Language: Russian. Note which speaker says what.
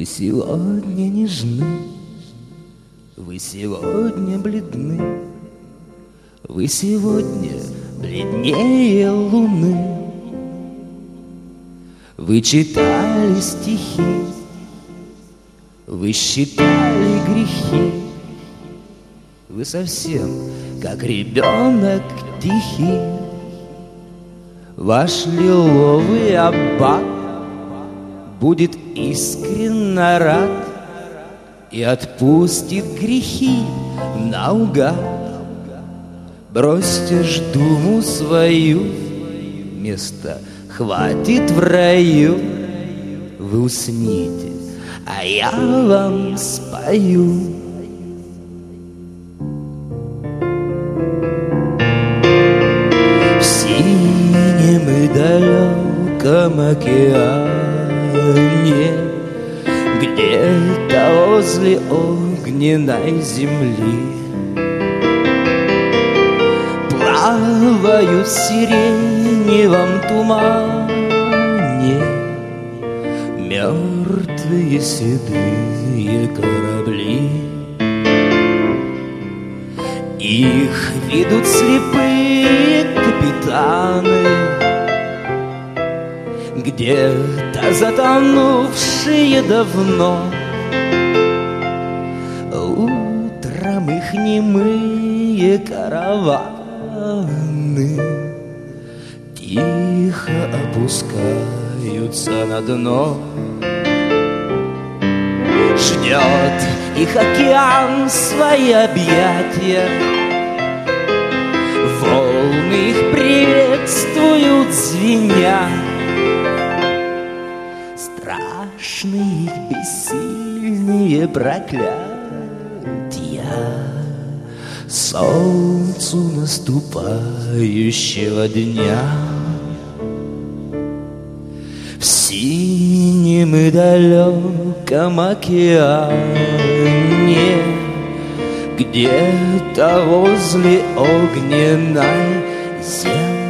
Speaker 1: сегодня нежны, вы сегодня бледны, вы сегодня бледнее луны. Вы читали стихи, вы считали грехи, вы совсем как ребенок тихий. Ваш лиловый аббат будет искренне рад и отпустит грехи наугад. Бросьте ж думу свою, места хватит в раю. Вы усните, а я вам спою. В синем и далеком океане, где-то возле огненной земли, плавают в сиреневом тумане мертвые седые корабли. Их ведут слепые капитаны, где-то затонувшие давно. Утром их немые караваны тихо опускаются на дно. Ждет их океан свои объятия, волны их приветствуют звеня. Страшные их бессильные проклятия солнцу наступающего дня. В синем и далеком океане, где-то возле огненной земли,